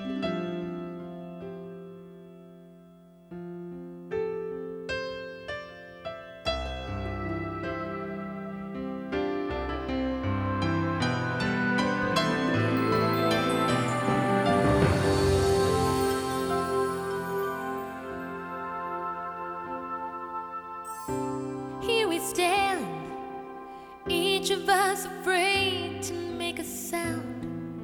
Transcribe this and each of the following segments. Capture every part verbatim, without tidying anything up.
Here we stand, each of us afraid to make a sound,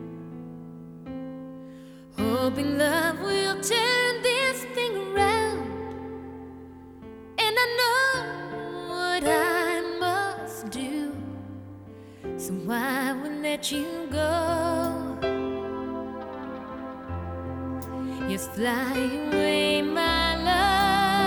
hoping love will turn this thing around. And I know what I must do, so I will let you go. Yes, fly away, my love.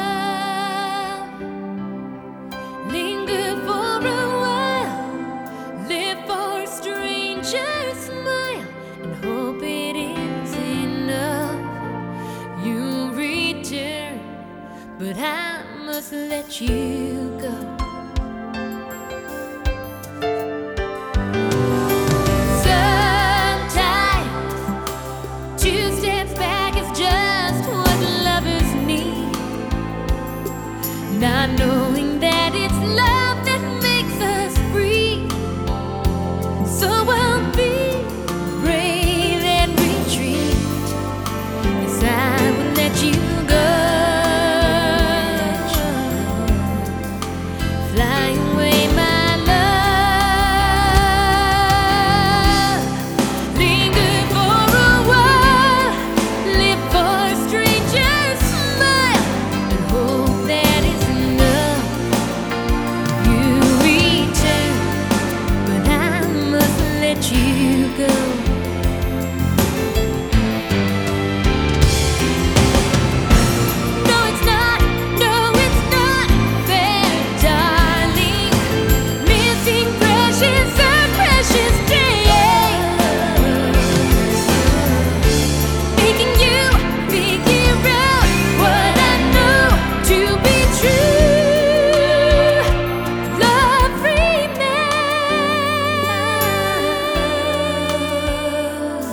Linger for a while, live for a stranger's smile, and hope it is enough. You return, but I must let you go. Not knowing that it's love that makes us free, so I'll be brave and retreat. Yes, I will let you go. Fly away, my love. Linger for a while, live for a stranger's smile, and hope that you go. No, it's not, no, it's not fair, darling. Missing precious and precious days, making you figure out what I know to be true. Love remains.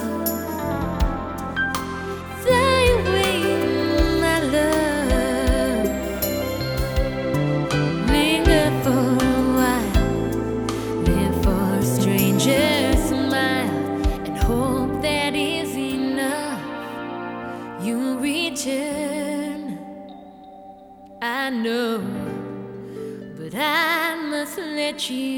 Fly away, my love. Linger for a while, live for a stranger's smile, and hope that is enough. You return, I know, but I must let you